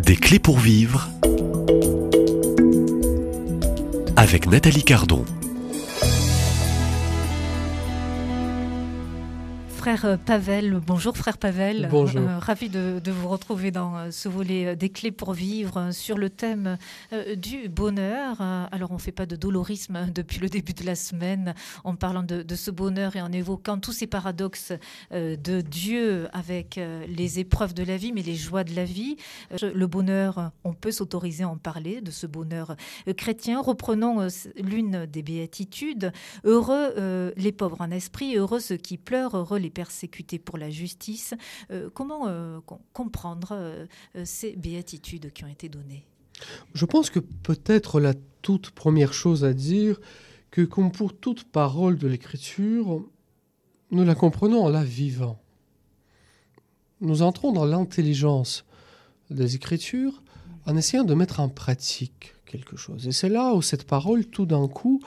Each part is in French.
Des clés pour vivre avec Nathalie Cardon. Frère Pavel, bonjour frère Pavel. Bonjour. Ravi de vous retrouver dans ce volet des clés pour vivre sur le thème du bonheur. Alors on ne fait pas de dolorisme depuis le début de la semaine en parlant de ce bonheur et en évoquant tous ces paradoxes de Dieu avec les épreuves de la vie mais les joies de la vie. Le bonheur, on peut s'autoriser à en parler de ce bonheur chrétien. Reprenons l'une des béatitudes. Heureux les pauvres en esprit, heureux ceux qui pleurent, heureux les persécutés pour la justice. Comment comprendre ces béatitudes qui ont été données ? Je pense que peut-être la toute première chose à dire, que comme pour toute parole de l'Écriture, nous la comprenons en la vivant. Nous entrons dans l'intelligence des Écritures en essayant de mettre en pratique quelque chose. Et c'est là où cette parole, tout d'un coup,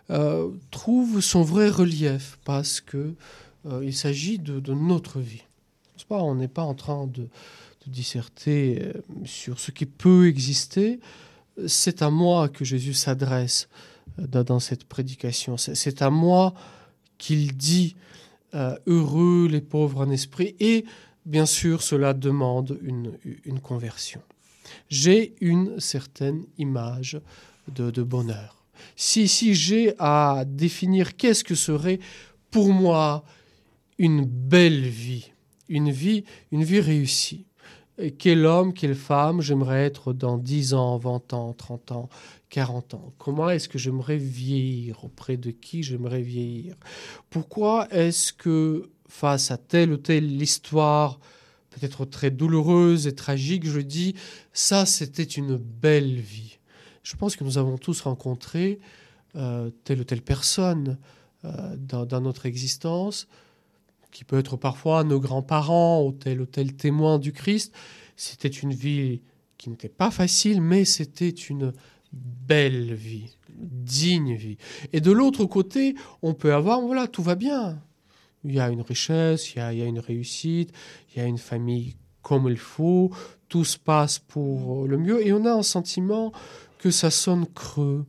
trouve son vrai relief, parce que il s'agit de notre vie. On n'est pas en train de disserter sur ce qui peut exister. C'est à moi que Jésus s'adresse dans cette prédication. C'est à moi qu'il dit heureux les pauvres en esprit. Et bien sûr, cela demande une conversion. J'ai une certaine image de bonheur. Si j'ai à définir qu'est-ce que serait pour moi une belle vie, une vie réussie. Et quel homme, quelle femme j'aimerais être dans 10 ans, 20 ans, 30 ans, 40 ans. Comment est-ce que j'aimerais vieillir? Auprès de qui j'aimerais vieillir? Pourquoi est-ce que face à telle ou telle histoire, peut-être très douloureuse et tragique, je dis ça c'était une belle vie? Je pense que nous avons tous rencontré telle ou telle personne dans notre existence, qui peut être parfois nos grands-parents ou tel témoin du Christ. C'était une vie qui n'était pas facile, mais c'était une belle vie, digne vie. Et de l'autre côté, on peut avoir, voilà, tout va bien. Il y a une richesse, il y a une réussite, il y a une famille comme il faut, tout se passe pour le mieux, et on a un sentiment que ça sonne creux,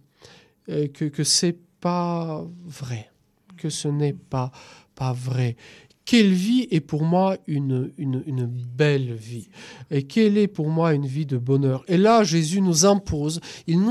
que c'est pas vrai, que ce n'est pas vrai. Quelle vie est pour moi une belle vie? Et quelle est pour moi une vie de bonheur? Et là, Jésus nous impose,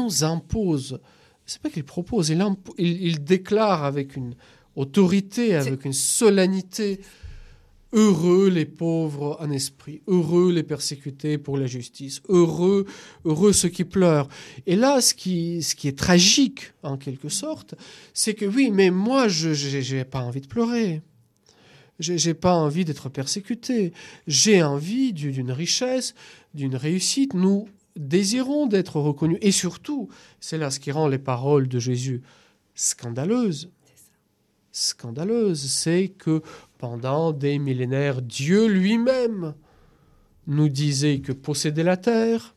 c'est pas qu'il propose, il déclare avec une autorité, avec une solennité, heureux les pauvres en esprit, heureux les persécutés pour la justice, heureux ceux qui pleurent. Et là, ce qui est tragique, en quelque sorte, c'est que oui, mais moi, j'ai pas envie de pleurer. J'ai pas envie d'être persécuté. J'ai envie d'une richesse, d'une réussite. Nous désirons d'être reconnus. Et surtout, c'est là ce qui rend les paroles de Jésus scandaleuses. Scandaleuses, c'est que pendant des millénaires, Dieu lui-même nous disait que posséder la terre,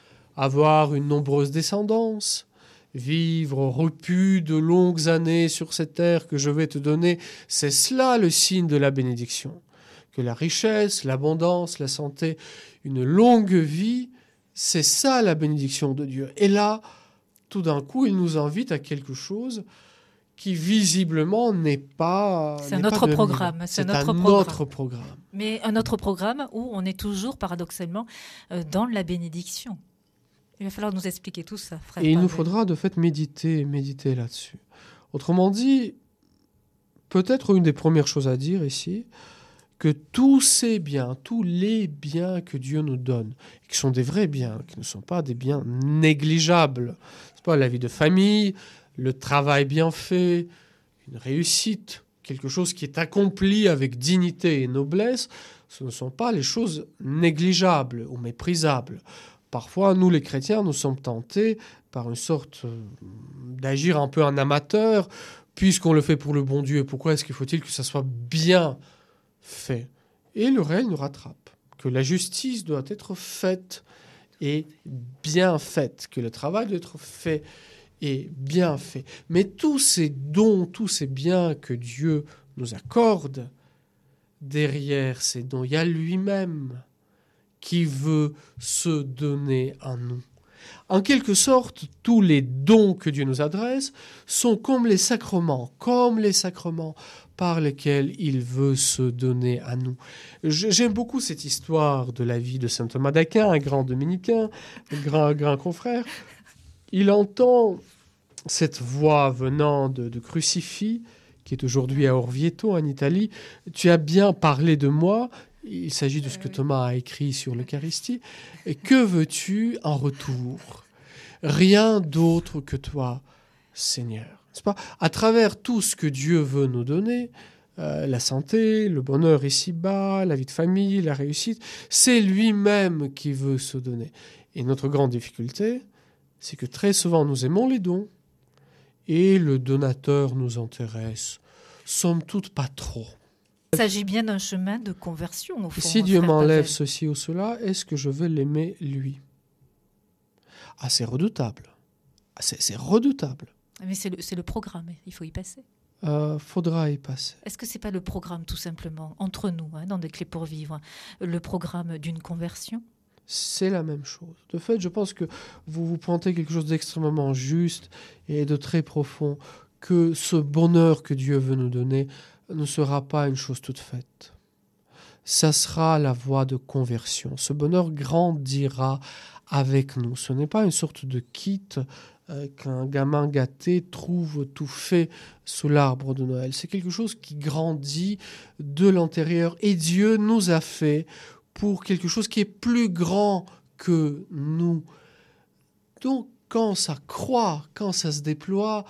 avoir une nombreuse descendance, vivre repu de longues années sur cette terre que je vais te donner, c'est cela le signe de la bénédiction. Que la richesse, l'abondance, la santé, une longue vie, c'est ça la bénédiction de Dieu. Et là, tout d'un coup, il nous invite à quelque chose qui visiblement n'est pas... C'est un autre programme. C'est un autre programme. Mais un autre programme où on est toujours paradoxalement dans la bénédiction. Il va falloir nous expliquer tout ça, frère. Et il nous faudra de fait méditer là-dessus. Autrement dit, peut-être une des premières choses à dire ici, que tous ces biens, tous les biens que Dieu nous donne, qui sont des vrais biens, qui ne sont pas des biens négligeables, c'est pas la vie de famille, le travail bien fait, une réussite, quelque chose qui est accompli avec dignité et noblesse, ce ne sont pas les choses négligeables ou méprisables. Parfois, nous les chrétiens, nous sommes tentés par une sorte d'agir un peu en amateur, puisqu'on le fait pour le bon Dieu. Pourquoi faut-il que ça soit bien fait? Et le réel nous rattrape, que la justice doit être faite et bien faite, que le travail doit être fait et bien fait. Mais tous ces dons, tous ces biens que Dieu nous accorde, derrière ces dons, il y a lui-même qui veut se donner à nous. En quelque sorte, tous les dons que Dieu nous adresse sont comme les sacrements par lesquels il veut se donner à nous. J'aime beaucoup cette histoire de la vie de saint Thomas d'Aquin, un grand dominicain, un grand confrère. Il entend cette voix venant de Crucifix, qui est aujourd'hui à Orvieto, en Italie. « Tu as bien parlé de moi ». Il s'agit de ce que Thomas a écrit sur l'Eucharistie. « Et que veux-tu en retour ? Rien d'autre que toi, Seigneur. » N'est-ce pas ? À travers tout ce que Dieu veut nous donner, la santé, le bonheur ici-bas, la vie de famille, la réussite, c'est lui-même qui veut se donner. Et notre grande difficulté, c'est que très souvent nous aimons les dons et le donateur nous intéresse, somme toute pas trop. Il s'agit bien d'un chemin de conversion, au fond. Si Dieu m'enlève ceci ou cela, est-ce que je vais l'aimer lui ? Ah, c'est redoutable. C'est redoutable. Mais c'est le programme, il faut y passer. Faudra y passer. Est-ce que c'est pas le programme, tout simplement, entre nous, dans des clés pour vivre, le programme d'une conversion ? C'est la même chose. De fait, je pense que vous pointez quelque chose d'extrêmement juste et de très profond, que ce bonheur que Dieu veut nous donner ne sera pas une chose toute faite. Ça sera la voie de conversion. Ce bonheur grandira avec nous. Ce n'est pas une sorte de kit qu'un gamin gâté trouve tout fait sous l'arbre de Noël. C'est quelque chose qui grandit de l'intérieur. Et Dieu nous a fait pour quelque chose qui est plus grand que nous. Donc, quand ça croît, quand ça se déploie,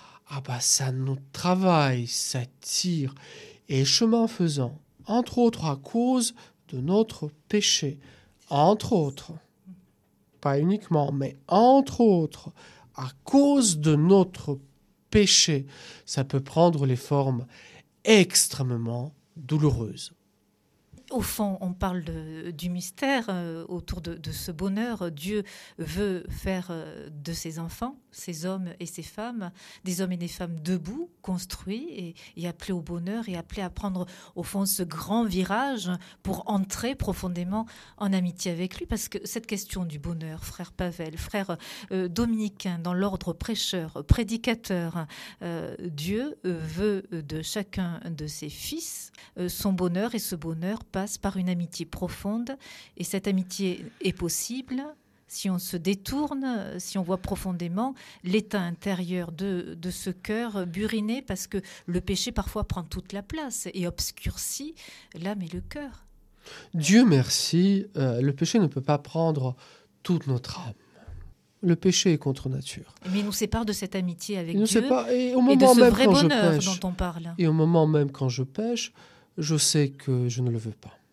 ça nous travaille, ça tire. Et chemin faisant, entre autres à cause de notre péché, entre autres, pas uniquement, mais entre autres, à cause de notre péché, ça peut prendre les formes extrêmement douloureuses. Au fond, on parle du mystère autour de ce bonheur. Dieu veut faire de ses enfants, ces hommes et ces femmes, des hommes et des femmes debout, construits et appelés au bonheur et appelés à prendre au fond ce grand virage pour entrer profondément en amitié avec lui. Parce que cette question du bonheur, frère Pavel, frère dominicain dans l'ordre prêcheur, prédicateur, Dieu veut de chacun de ses fils son bonheur, et ce bonheur passe par une amitié profonde, et cette amitié est possible si on se détourne, si on voit profondément l'état intérieur de ce cœur buriné, parce que le péché parfois prend toute la place et obscurcit l'âme et le cœur. Dieu merci, le péché ne peut pas prendre toute notre âme. Le péché est contre nature. Mais il nous sépare de cette amitié avec Dieu et, au moment et de ce même vrai quand bonheur je pêche, dont on parle. Et au moment même quand je pêche, je sais que je ne le veux pas.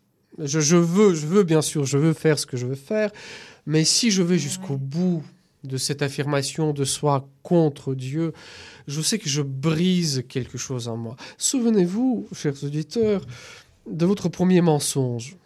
Je veux bien sûr, je veux faire ce que je veux faire, mais si je vais jusqu'au bout de cette affirmation de soi contre Dieu, je sais que je brise quelque chose en moi. Souvenez-vous, chers auditeurs, de votre premier mensonge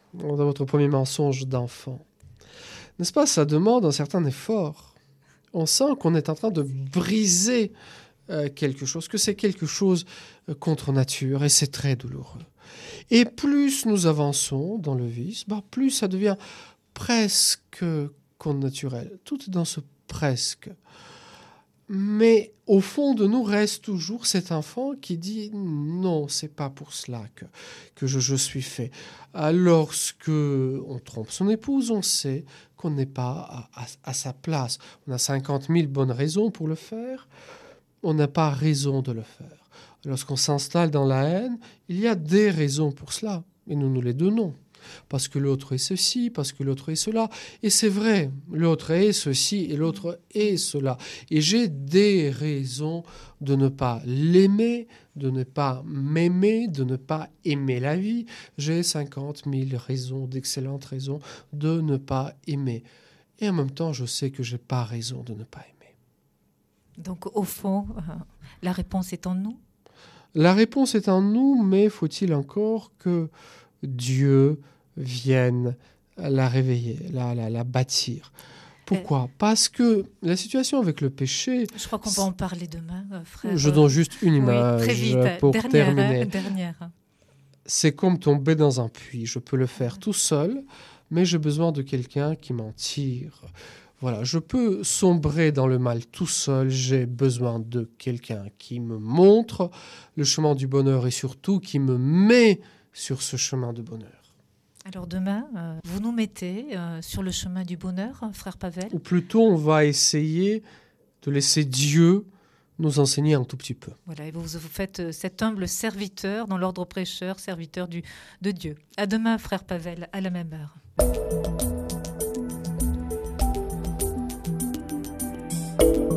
d'enfant. N'est-ce pas, ça demande un certain effort. On sent qu'on est en train de briser quelque chose, que c'est quelque chose contre nature, et c'est très douloureux. Et plus nous avançons dans le vice, plus ça devient presque contre naturel. Tout est dans ce presque. Mais au fond de nous reste toujours cet enfant qui dit « Non, c'est pas pour cela que je suis fait ». Lorsque on trompe son épouse, on sait qu'on n'est pas à sa place. On a 50 000 bonnes raisons pour le faire. On n'a pas raison de le faire. Lorsqu'on s'installe dans la haine, il y a des raisons pour cela, et nous nous les donnons. Parce que l'autre est ceci, parce que l'autre est cela. Et c'est vrai, l'autre est ceci et l'autre est cela. Et j'ai des raisons de ne pas l'aimer, de ne pas m'aimer, de ne pas aimer la vie. J'ai 50 000 raisons, d'excellentes raisons de ne pas aimer. Et en même temps, je sais que je n'ai pas raison de ne pas aimer. Donc au fond, la réponse est en nous ? La réponse est en nous, mais faut-il encore que Dieu vienne la réveiller, la bâtir. Pourquoi ? Parce que la situation avec le péché... Je crois qu'on va en parler demain, frère. Je donne juste une image très vite. pour terminer. Dernière. c'est comme tomber dans un puits. Je peux le faire tout seul, mais j'ai besoin de quelqu'un qui m'en tire. Voilà, je peux sombrer dans le mal tout seul, j'ai besoin de quelqu'un qui me montre le chemin du bonheur et surtout qui me met sur ce chemin de bonheur. Alors demain, vous nous mettez sur le chemin du bonheur, frère Pavel? Ou plutôt, on va essayer de laisser Dieu nous enseigner un tout petit peu. Voilà, et vous faites cet humble serviteur dans l'ordre prêcheur, serviteur de Dieu. À demain, frère Pavel, à la même heure.